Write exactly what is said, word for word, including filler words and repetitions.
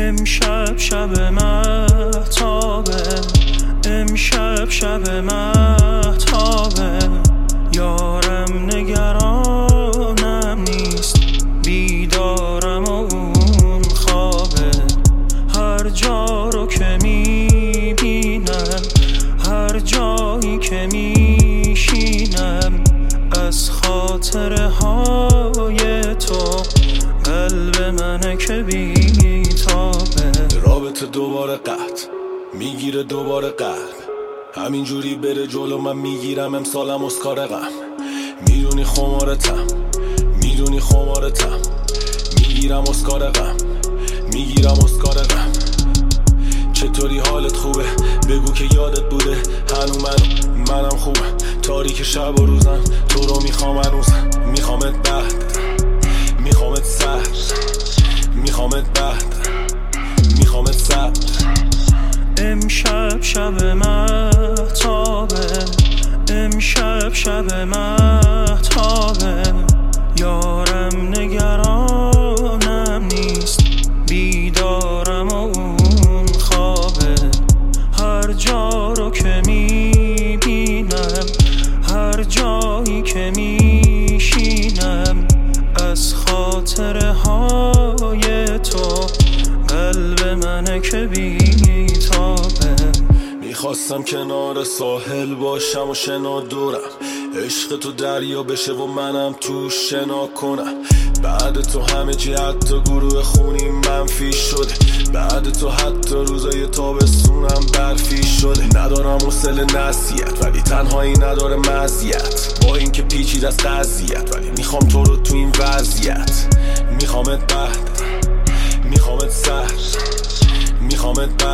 امشب شب مهتابه، امشب شب مهتابه، یارم نگرانم نیست، بیدارم و اون خوابه. هر جا رو که میبینم، هر جایی که میشینم، از خاطره های تو قلب منه که بیتابه. رابطه دوباره قطع میگیره دوباره قلب، همینجوری بره جلو من میگیرم امسالم اسکار غم. میدونی خمارتم، میدونی خمارتم، میگیرم اسکار غم، میگیرم اسکار غم. چطوری حالت خوبه؟ بگو که یادت بوده هنو منو منم خوبم. تاریک شب و روزم تو رو میخوام هنوزم، میخوامت بعد، میخوامت سر، میخوامت بعد، میخوامت سر. امشب شب مهتابه، امشب شب مهتابه، یارم نگرانم نیست، بیدارم و اون خوابه. هر جا رو که میبینم، هر جایی که میشینم، از خاطره های تو قلب منه که بیتابه. میخواستم کنار ساحل باشم و شنا دورم، عشق تو دریا بشه و منم تو شنا کنم. بعد تو همه چی حتی گروه خونی منفی شده، بعد تو حتی روزای تابستونم برفی شده. ندارم حوصله نصیحت ولی تنهایی نداره مزیت، با این که پیچید از قضیت ولی میخوام تو رو تو این وضعیت. میخوامت بعد، میخوامت سر، میخوامت بعد.